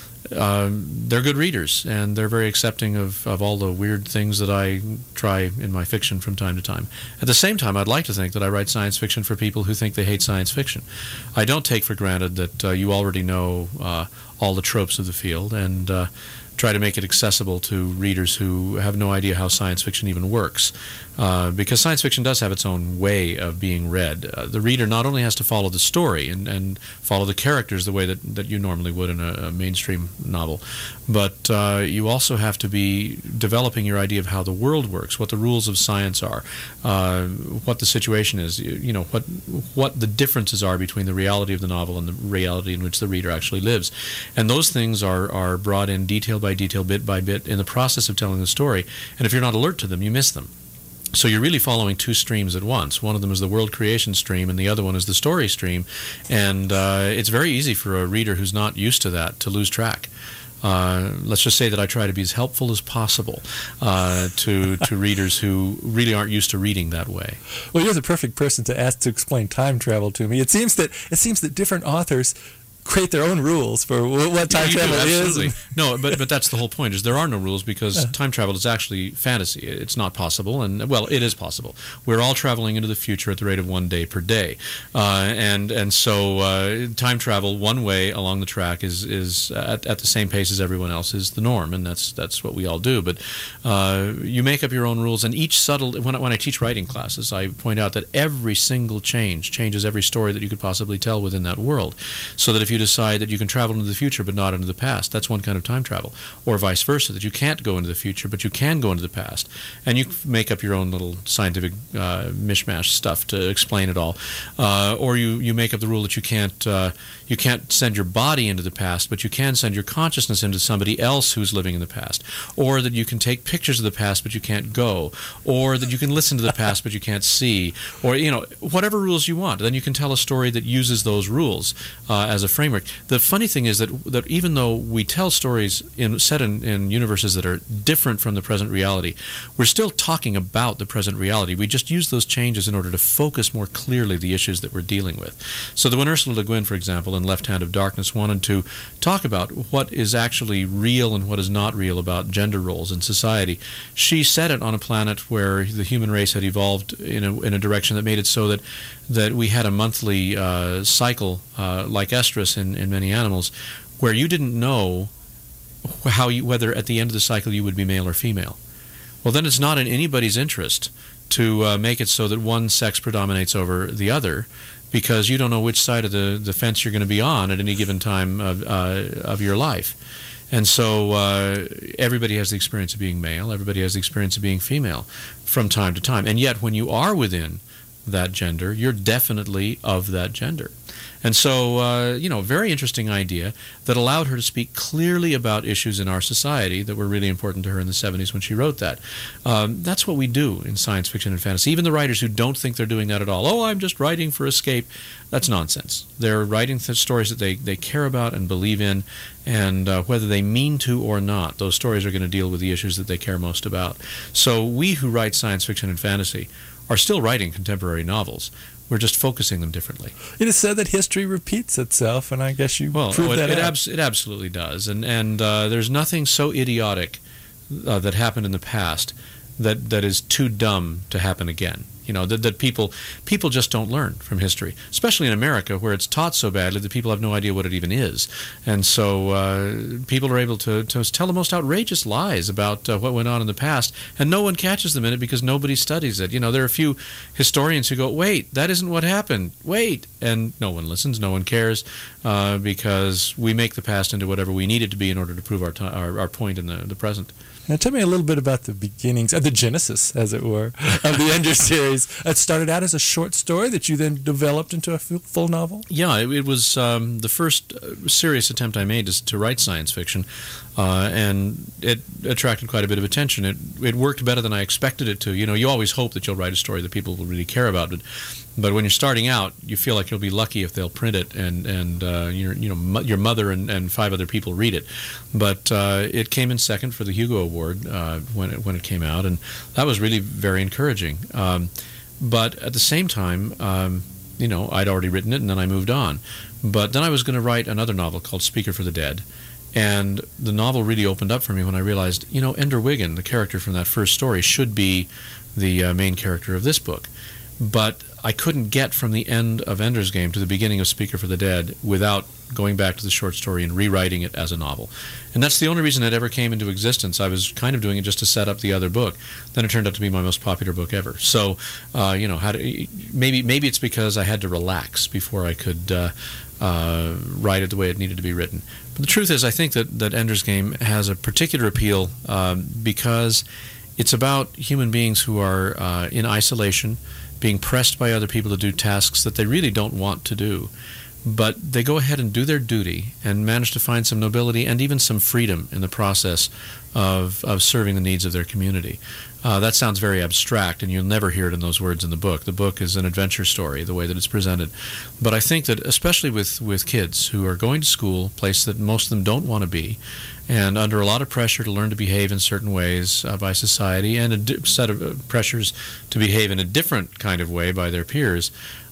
uh, they're good readers, and they're very accepting of, of all the weird things that I try in my fiction from time to time. At the same time, I'd like to think that I write science fiction for people who think they hate science fiction. I don't take for granted that uh, you already know uh, all the tropes of the field, and uh, try to make it accessible to readers who have no idea how science fiction even works. Uh, because science fiction does have its own way of being read. Uh, the reader not only has to follow the story and, and follow the characters the way that, that you normally would in a, a mainstream novel, but uh, you also have to be developing your idea of how the world works, what the rules of science are, uh, what the situation is, you, you know, what what the differences are between the reality of the novel and the reality in which the reader actually lives. And those things are, are brought in detail by detail, bit by bit, in the process of telling the story. And if you're not alert to them, you miss them. So you're really following two streams at once. One of them is the world creation stream, and the other one is the story stream. And uh, it's very easy for a reader who's not used to that to lose track. Uh, let's just say that I try to be as helpful as possible uh, to to readers who really aren't used to reading that way. Well, you're the perfect person to ask to explain time travel to me. It seems that it seems that different authors create their own rules for what time yeah, travel do, is. And... No, but but that's the whole point, is there are no rules, because time travel is actually fantasy. It's not possible, and well, it is possible. We're all traveling into the future at the rate of one day per day, uh, and and so uh, time travel one way along the track is is at, at the same pace as everyone else is the norm, and that's that's what we all do. But uh, you make up your own rules, and each subtle. When I, when I teach writing classes, I point out that every single change changes every story that you could possibly tell within that world, so that if you You decide that you can travel into the future but not into the past, that's one kind of time travel. Or vice versa, that you can't go into the future but you can go into the past. And you make up your own little scientific uh, mishmash stuff to explain it all. Uh, or you, you make up the rule that you can't uh, you can't send your body into the past, but you can send your consciousness into somebody else who's living in the past. Or that you can take pictures of the past but you can't go. Or that you can listen to the past but you can't see. Or, you know, whatever rules you want. Then you can tell a story that uses those rules uh, as a framework. The funny thing is that that even though we tell stories in, set in, in universes that are different from the present reality, we're still talking about the present reality. We just use those changes in order to focus more clearly the issues that we're dealing with. So that when Ursula Le Guin, for example, in Left Hand of Darkness, wanted to talk about what is actually real and what is not real about gender roles in society, she set it on a planet where the human race had evolved in a, in a direction that made it so that that we had a monthly uh, cycle, uh, like estrus in, in many animals, where you didn't know how you, whether at the end of the cycle you would be male or female. Well, then it's not in anybody's interest to uh, make it so that one sex predominates over the other, because you don't know which side of the, the fence you're going to be on at any given time of, uh, of your life. And so uh, everybody has the experience of being male, everybody has the experience of being female from time to time. And yet when you are within that gender, you're definitely of that gender. And so, uh, you know, very interesting idea that allowed her to speak clearly about issues in our society that were really important to her in the seventies when she wrote that. Um, that's what we do in science fiction and fantasy. Even the writers who don't think they're doing that at all, oh, I'm just writing for escape, that's nonsense. They're writing th- stories that they, they care about and believe in, and uh, whether they mean to or not, those stories are going to deal with the issues that they care most about. So we who write science fiction and fantasy are still writing contemporary novels. We're just focusing them differently. It is said that history repeats itself, and I guess you well, proved it, that it, out. abs- it absolutely does. And, and uh, there's nothing so idiotic uh, that happened in the past that, that is too dumb to happen again. You know, that, that people people just don't learn from history, especially in America, where it's taught so badly that people have no idea what it even is. And so uh, people are able to, to tell the most outrageous lies about uh, what went on in the past, and no one catches them in it because nobody studies it. You know, there are a few historians who go, wait, that isn't what happened. Wait. And no one listens, no one cares, uh, because we make the past into whatever we need it to be in order to prove our, t- our, our point in the, the present. Now, tell me a little bit about the beginnings, uh, the genesis, as it were, of the Ender series. It started out as a short story that you then developed into a f- full novel? Yeah, it, it was um, the first serious attempt I made to, to write science fiction, uh, and it attracted quite a bit of attention. It it worked better than I expected it to. You know, you always hope that you'll write a story that people will really care about, but But when you're starting out, you feel like you'll be lucky if they'll print it, and and uh, your you know mo- your mother and, and five other people read it. But uh, it came in second for the Hugo Award uh, when it when it came out, and that was really very encouraging. Um, but at the same time, um, you know, I'd already written it, and then I moved on. But then I was going to write another novel called Speaker for the Dead. And the novel really opened up for me when I realized, you know, Ender Wiggin, the character from that first story, should be the uh, main character of this book. But I couldn't get from the end of Ender's Game to the beginning of Speaker for the Dead without going back to the short story and rewriting it as a novel. And that's the only reason it ever came into existence. I was kind of doing it just to set up the other book. Then it turned out to be my most popular book ever. So, uh, you know, how to, maybe maybe it's because I had to relax before I could uh, uh, write it the way it needed to be written. But the truth is, I think that, that Ender's Game has a particular appeal um, because it's about human beings who are uh, in isolation, being pressed by other people to do tasks that they really don't want to do. But they go ahead and do their duty and manage to find some nobility and even some freedom in the process of, of serving the needs of their community. Uh, that sounds very abstract, and you'll never hear it in those words in the book. The book is an adventure story, the way that it's presented. But I think that especially with, with kids who are going to school, a place that most of them don't want to be, and under a lot of pressure to learn to behave in certain ways uh, by society, and a di- set of uh, pressures to behave in a different kind of way by their peers,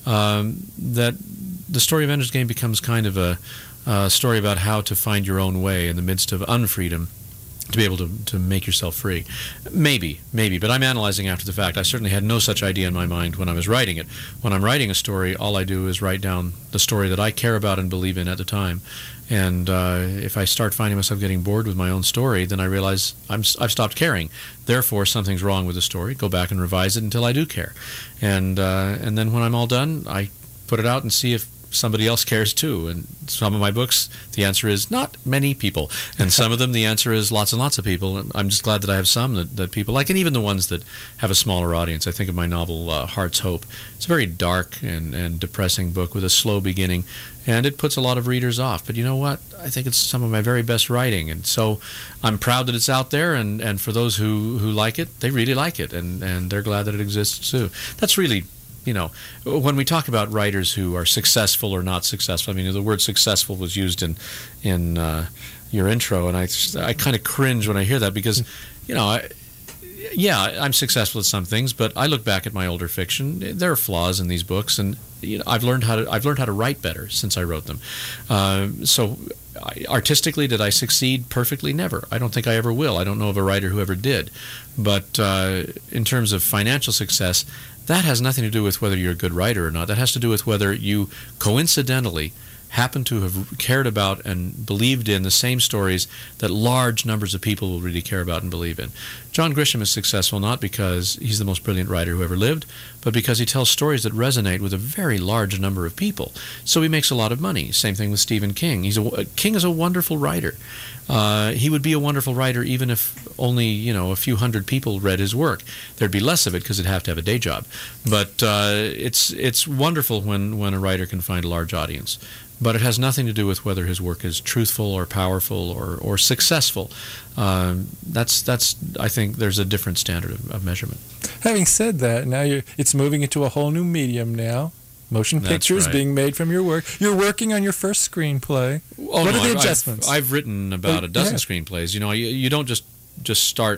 um, that the story of Ender's Game becomes kind of a, a story about how to find your own way in the midst of unfreedom, to be able to, to make yourself free. Maybe, maybe, but I'm analyzing after the fact. I certainly had no such idea in my mind when I was writing it. When I'm writing a story, all I do is write down the story that I care about and believe in at the time. And uh, if I start finding myself getting bored with my own story, then I realize I'm, I've stopped caring. Therefore, something's wrong with the story. Go back and revise it until I do care. And, uh, and then when I'm all done, I put it out and see if somebody else cares too. And some of my books, the answer is not many people. And some of them, the answer is lots and lots of people. And I'm just glad that I have some that, that people like, and even the ones that have a smaller audience. I think of my novel, uh, Heart's Hope. It's a very dark and, and depressing book with a slow beginning, and it puts a lot of readers off. But you know what? I think it's some of my very best writing. And so I'm proud that it's out there, and, and for those who, who like it, they really like it, and, and they're glad that it exists too. That's really... You know, when we talk about writers who are successful or not successful, I mean, the word successful was used in in uh, your intro, and I, I kind of cringe when I hear that because, you know, I, yeah, I'm successful at some things, but I look back at my older fiction. There are flaws in these books, and you know, I've learned how to I've learned how to write better since I wrote them. Uh, so, I, artistically, did I succeed perfectly? Never. I don't think I ever will. I don't know of a writer who ever did. But uh, in terms of financial success, that has nothing to do with whether you're a good writer or not. That has to do with whether you coincidentally happen to have cared about and believed in the same stories that large numbers of people will really care about and believe in. John Grisham is successful not because he's the most brilliant writer who ever lived, but because he tells stories that resonate with a very large number of people. So he makes a lot of money. Same thing with Stephen King. He's a, King is a wonderful writer. Uh, he would be a wonderful writer even if only, you know, a few hundred people read his work. There'd be less of it because he'd have to have a day job. But uh, it's it's wonderful when, when a writer can find a large audience. But it has nothing to do with whether his work is truthful or powerful or, or successful. Um, that's that's I think there's a different standard of, of measurement. Having said that, now you're, it's moving into a whole new medium now. Motion That's pictures right. being made from your work. You're working on your first screenplay. Oh, what no, are the I've, adjustments? I've, I've written about Oh, a dozen yeah. screenplays. You know, you, you don't just just start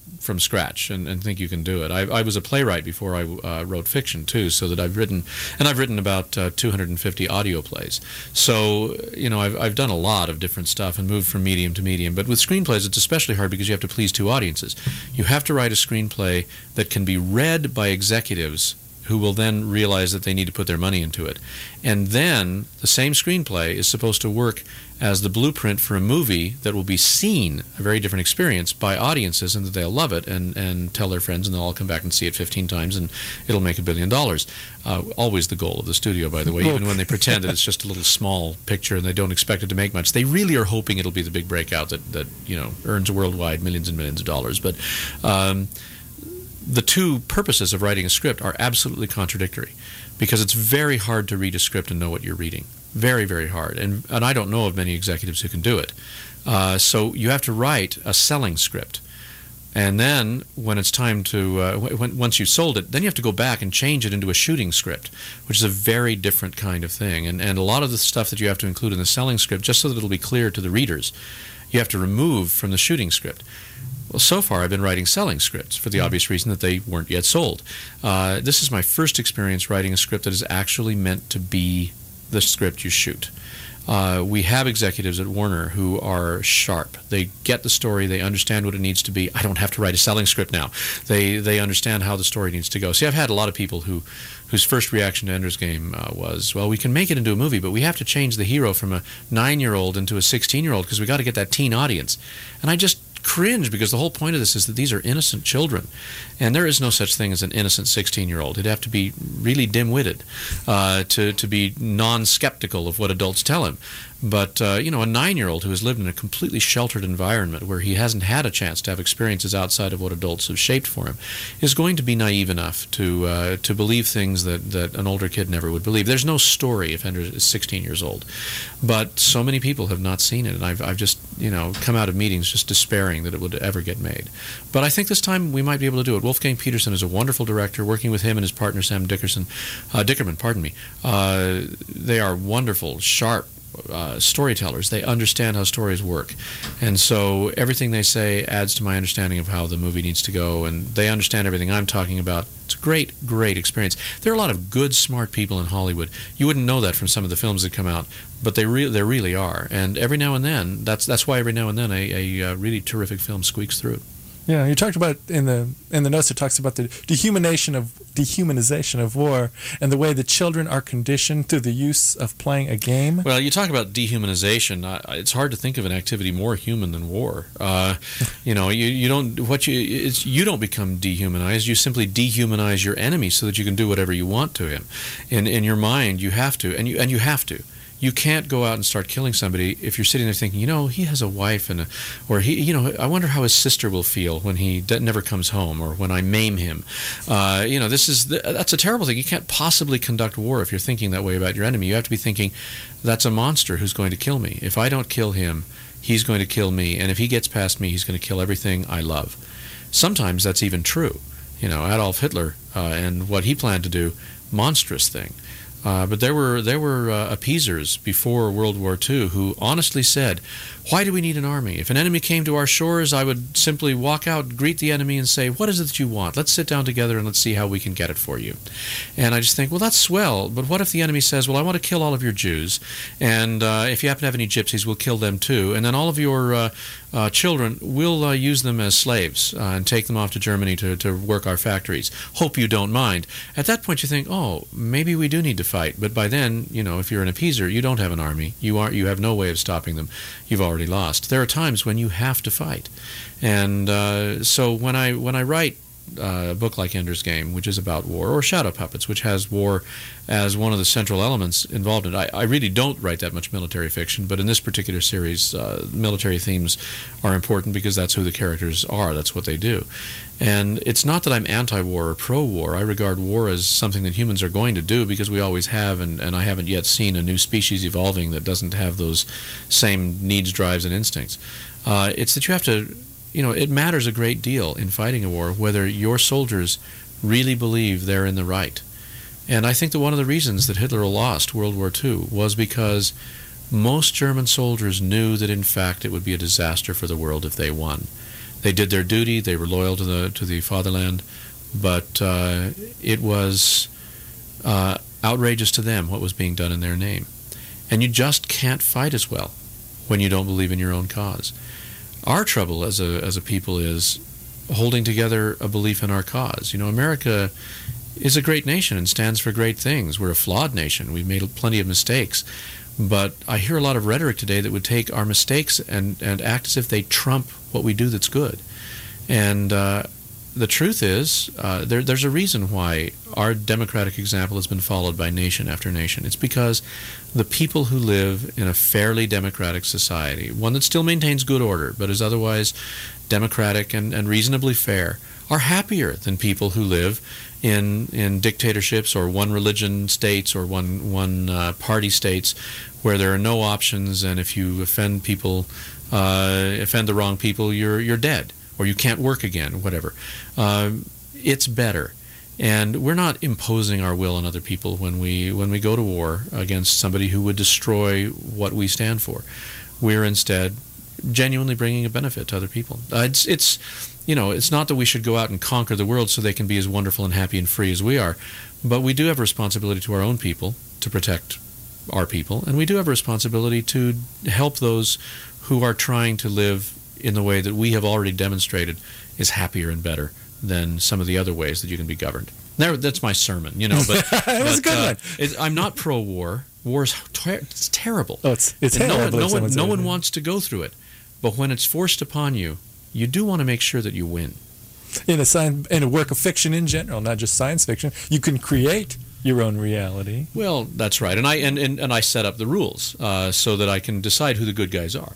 from scratch and, and think you can do it. I, I was a playwright before I uh, wrote fiction too, so that I've written, and I've written about uh, two hundred fifty audio plays. So, you know, I've, I've done a lot of different stuff and moved from medium to medium. But with screenplays, it's especially hard because you have to please two audiences. You have to write a screenplay that can be read by executives who will then realize that they need to put their money into it. And then the same screenplay is supposed to work as the blueprint for a movie that will be seen, a very different experience, by audiences, and that they'll love it and, and tell their friends, and they'll all come back and see it fifteen times, and it'll make a billion dollars. Uh, always the goal of the studio, by the way, even when they pretend that it's just a little small picture and they don't expect it to make much. They really are hoping it'll be the big breakout that, that you know, earns worldwide millions and millions of dollars. But um, the two purposes of writing a script are absolutely contradictory, because it's very hard to read a script and know what you're reading. Very, very hard. And, and I don't know of many executives who can do it. Uh, so you have to write a selling script. And then when it's time to, uh, when, once you've sold it, then you have to go back and change it into a shooting script, which is a very different kind of thing. And, and a lot of the stuff that you have to include in the selling script, just so that it'll be clear to the readers, you have to remove from the shooting script. Well, so far I've been writing selling scripts for the obvious reason that they weren't yet sold. Uh, this is my first experience writing a script that is actually meant to be the script you shoot. Uh, we have executives at Warner who are sharp. They get the story. They understand what it needs to be. I don't have to write a selling script now. They they understand how the story needs to go. See, I've had a lot of people who whose first reaction to Ender's Game uh, was, well, we can make it into a movie, but we have to change the hero from a nine-year-old into a sixteen-year-old because we got to get that teen audience. And I just cringe, because the whole point of this is that these are innocent children, and there is no such thing as an innocent sixteen-year-old. He'd have to be really dim-witted uh, to to be non-skeptical of what adults tell him. But uh, you know, a nine-year-old who has lived in a completely sheltered environment where he hasn't had a chance to have experiences outside of what adults have shaped for him is going to be naive enough to uh, to believe things that, that an older kid never would believe. There's no story if Ender is sixteen years old, but so many people have not seen it, and I've I've just you know come out of meetings just despairing that it would ever get made. But I think this time we might be able to do it. Wolfgang Peterson is a wonderful director. Working with him and his partner Sam Dickerson, uh, Dickerman, pardon me, uh, they are wonderful, sharp Uh, storytellers. They understand how stories work, and so everything they say adds to my understanding of how the movie needs to go, and they understand everything I'm talking about. It's a great, great experience. There are a lot of good, smart people in Hollywood. You wouldn't know that from some of the films that come out, but they re- there really are. And every now and then, that's that's why every now and then a, a, a really terrific film squeaks through. Yeah, you talked about in the in the notes. It talks about the dehumanization of dehumanization of war and the way that children are conditioned through the use of playing a game. Well, you talk about dehumanization. Uh, it's hard to think of an activity more human than war. Uh, you know, you, you don't what you it's, you don't become dehumanized. You simply dehumanize your enemy so that you can do whatever you want to him. In in your mind, you have to, and you and you have to. You can't go out and start killing somebody if you're sitting there thinking, you know, he has a wife, and a, or he, you know, I wonder how his sister will feel when he de- never comes home, or when I maim him. Uh, you know, this is the, that's a terrible thing. You can't possibly conduct war if you're thinking that way about your enemy. You have to be thinking, that's a monster who's going to kill me. If I don't kill him, he's going to kill me, and if he gets past me, he's going to kill everything I love. Sometimes that's even true. You know, Adolf Hitler uh, and what he planned to do, monstrous thing. Uh, but there were there were uh, appeasers before World War Two who honestly said, why do we need an army? If an enemy came to our shores, I would simply walk out, greet the enemy, and say, what is it that you want? Let's sit down together and let's see how we can get it for you. And I just think, well, that's swell, but what if the enemy says, well, I want to kill all of your Jews, and uh, if you happen to have any gypsies, we'll kill them too, and then all of your uh, uh, children, we'll uh, use them as slaves uh, and take them off to Germany to, to work our factories. Hope you don't mind. At that point, you think, oh, maybe we do need to fight. But by then, you know, if you're an appeaser, you don't have an army. You aren't. You have no way of stopping them. You've already lost. There are times when you have to fight, and uh, so when I when I write uh, a book like Ender's Game, which is about war, or Shadow Puppets, which has war as one of the central elements involved in it, I, I really don't write that much military fiction. But in this particular series, uh, military themes are important because that's who the characters are. That's what they do. And it's not that I'm anti-war or pro-war. I regard war as something that humans are going to do because we always have, and, and I haven't yet seen a new species evolving that doesn't have those same needs, drives, and instincts. Uh, it's that you have to, you know, it matters a great deal in fighting a war whether your soldiers really believe they're in the right. And I think that one of the reasons that Hitler lost World War Two was because most German soldiers knew that in fact it would be a disaster for the world if they won. They did their duty. They were loyal to the to the fatherland, but uh, it was uh, outrageous to them what was being done in their name. And you just can't fight as well when you don't believe in your own cause. Our trouble as a as a people is holding together a belief in our cause. You know, America is a great nation and stands for great things. We're a flawed nation. We've made plenty of mistakes. But I hear a lot of rhetoric today that would take our mistakes and, and act as if they trump what we do that's good. And uh, the truth is, uh, there, there's a reason why our democratic example has been followed by nation after nation. It's because the people who live in a fairly democratic society, one that still maintains good order, but is otherwise democratic and, and reasonably fair, are happier than people who live in in dictatorships or one religion states or one one uh, party states where there are no options, and if you offend people, uh, offend the wrong people, you're you're dead, or you can't work again, whatever. Uh, it's better, and we're not imposing our will on other people when we when we go to war against somebody who would destroy what we stand for. We're instead genuinely bringing a benefit to other people. Uh, it's it's. You know, it's not that we should go out and conquer the world so they can be as wonderful and happy and free as we are, but we do have a responsibility to our own people to protect our people, and we do have a responsibility to help those who are trying to live in the way that we have already demonstrated is happier and better than some of the other ways that you can be governed. There, that's my sermon, you know. But it was but, a good uh, one. It, I'm not pro-war. War is ter- it's terrible. Oh, it's it's And no terrible. one, no one, no one wants to go through it, but when it's forced upon you, you do want to make sure that you win. In a science, in a work of fiction in general, not just science fiction, you can create your own reality. Well, that's right, and I and, and, and I set up the rules uh, so that I can decide who the good guys are.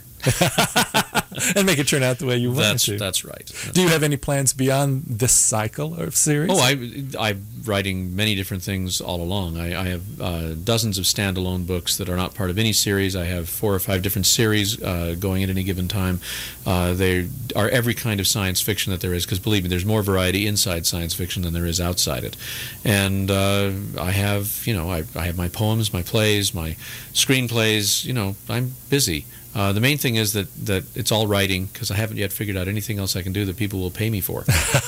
And make it turn out the way you want That's it to. that's right. That's Do you have any plans beyond this cycle of series? Oh, I, I'm writing many different things all along. I, I have uh, dozens of standalone books that are not part of any series. I have four or five different series uh, going at any given time. Uh, they are every kind of science fiction that there is, because believe me, there's more variety inside science fiction than there is outside it. And uh, I have, you know, I, I have my poems, my plays, my screenplays. You know, I'm busy. Uh, the main thing is that, that it's all writing, because I haven't yet figured out anything else I can do that people will pay me for.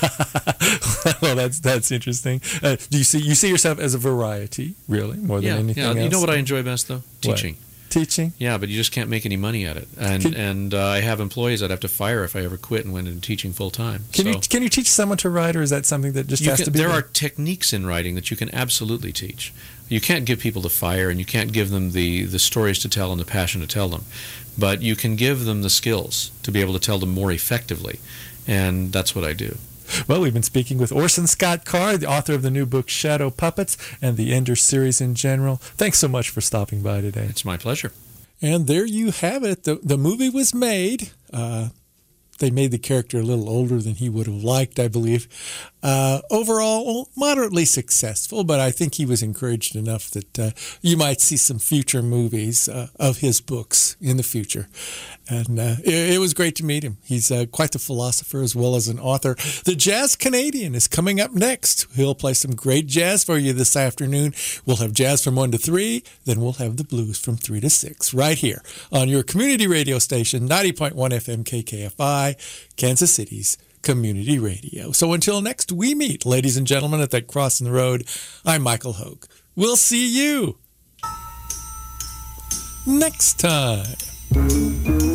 Well, that's that's interesting. Uh, do you see you see yourself as a variety, really, more than yeah, anything yeah. else? You know what I enjoy best, though? Teaching. What? Teaching? Yeah, but you just can't make any money at it. And Can- and uh, I have employees I'd have to fire if I ever quit and went into teaching full time. Can so you can you teach someone to write, or is that something that just you has can, to be there there? are techniques in writing that you can absolutely teach. You can't give people the fire, and you can't give them the, the stories to tell and the passion to tell them. But you can give them the skills to be able to tell them more effectively. And that's what I do. Well, we've been speaking with Orson Scott Card, the author of the new book Shadow Puppets and the Ender series in general. Thanks so much for stopping by today. It's my pleasure. And there you have it. The, the movie was made. Uh, they made the character a little older than he would have liked, I believe. Uh, overall, moderately successful, but I think he was encouraged enough that uh, you might see some future movies uh, of his books in the future. And uh, it, it was great to meet him. He's uh, quite the philosopher as well as an author. The Jazz Canadian is coming up next. He'll play some great jazz for you this afternoon. We'll have jazz from one to three, then we'll have the blues from three to six, right here on your community radio station, ninety point one F M K K F I, Kansas City's Community Radio. So until next we meet, ladies and gentlemen, at that cross in the road, I'm Michael Hogue. We'll see you next time.